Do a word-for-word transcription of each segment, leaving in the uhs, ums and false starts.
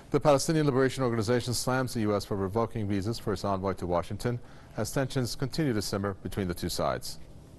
The Palestinian Liberation Organization slams the U S for revoking visas for its envoy to Washington as tensions continue to simmer between the two sides.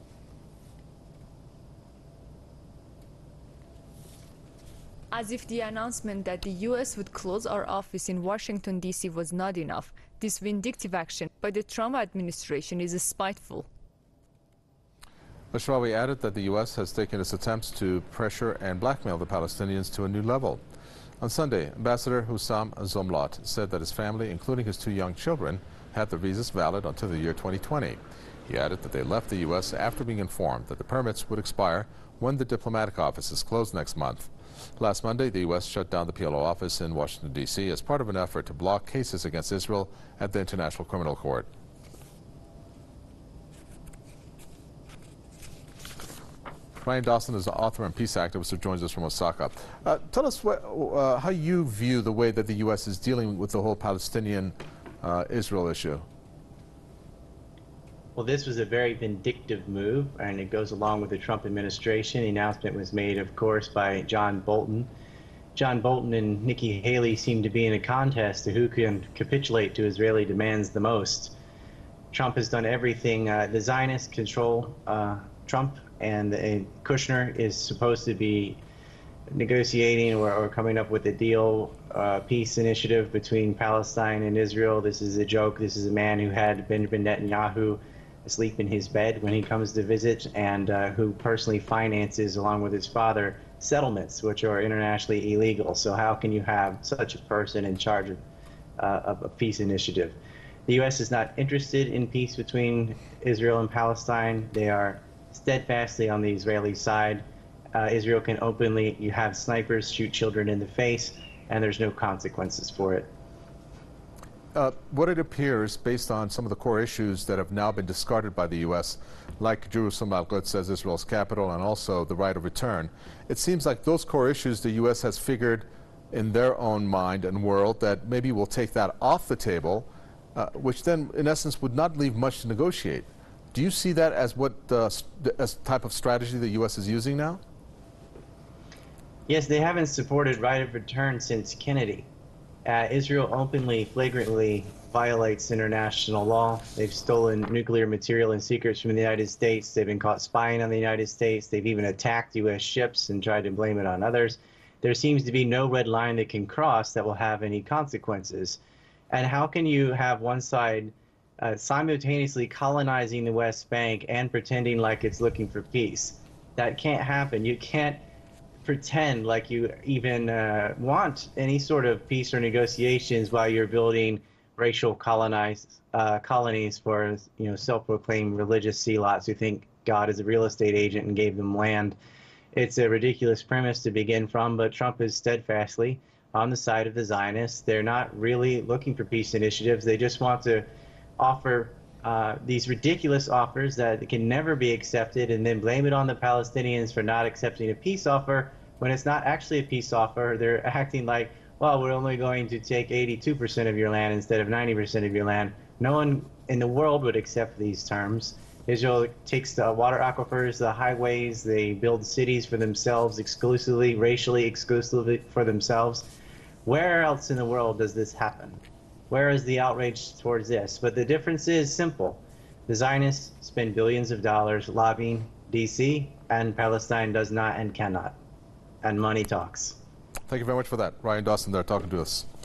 As if the announcement that the U S would close our office in Washington, D C was not enough, this vindictive action by the Trump administration is spiteful. Mashrawi added that the U S has taken its attempts to pressure and blackmail the Palestinians to a new level. On Sunday, Ambassador Hussam Zomlot said that his family, including his two young children, had the visas valid until the year twenty twenty. He added that they left the U S after being informed that the permits would expire when the diplomatic office is closed next month. Last Monday, the U S shut down the P L O office in Washington, D C as part of an effort to block cases against Israel at the International Criminal Court. Ryan Dawson is the author and peace activist who joins us from Osaka. Uh, tell us what, uh, how you view the way that the U S is dealing with the whole Palestinian-Israel uh, issue. Well, this was a very vindictive move, and it goes along with the Trump administration. The announcement was made, of course, by John Bolton. John Bolton and Nikki Haley seem to be in a contest to who can capitulate to Israeli demands the most. Trump has done everything. Uh, the Zionists control uh, Trump, and uh, Kushner is supposed to be negotiating or, or coming up with a deal, uh, peace initiative between Palestine and Israel. This is a joke. This is a man who had Benjamin Netanyahu asleep in his bed when he comes to visit, and uh, who personally finances, along with his father, settlements which are internationally illegal. So how can you have such a person in charge of, uh, of a peace initiative? The U S is not interested in peace between Israel and Palestine. They are steadfastly on the Israeli side. Uh, Israel can openly, you have snipers shoot children in the face, and there's no consequences for it. Uh, what it appears, based on some of the core issues that have now been discarded by the U S, like Jerusalem al-Quds as Israel's capital, and also the right of return, it seems like those core issues the U S has figured in their own mind and world that maybe we'll take that off the table, uh, which then, in essence, would not leave much to negotiate. Do you see that as what uh, as type of strategy the U S is using now? Yes, they haven't supported right of return since Kennedy. Uh, Israel openly, flagrantly violates international law. They've stolen nuclear material and secrets from the United States. They've been caught spying on the United States. They've even attacked U S ships and tried to blame it on others. There seems to be no red line they can cross that will have any consequences. And how can you have one side uh, simultaneously colonizing the West Bank and pretending like it's looking for peace? That can't happen. You can't pretend like you even uh, want any sort of peace or negotiations while you're building racial colonized uh, colonies for, you know, self-proclaimed religious zealots who think God is a real estate agent and gave them land. It's a ridiculous premise to begin from, but Trump is steadfastly on the side of the Zionists. They're not really looking for peace initiatives. They just want to offer uh, these ridiculous offers that can never be accepted, and then blame it on the Palestinians for not accepting a peace offer when it's not actually a peace offer. They're acting like, well, we're only going to take eighty-two percent of your land instead of ninety percent of your land. No one in the world would accept these terms. Israel takes the water aquifers, the highways, they build cities for themselves exclusively, racially exclusively for themselves. Where else in the world does this happen? Where is the outrage towards this? But the difference is simple. The Zionists spend billions of dollars lobbying D C, and Palestine does not and cannot. And money talks. Thank you very much for that. Ryan Dawson there talking to us.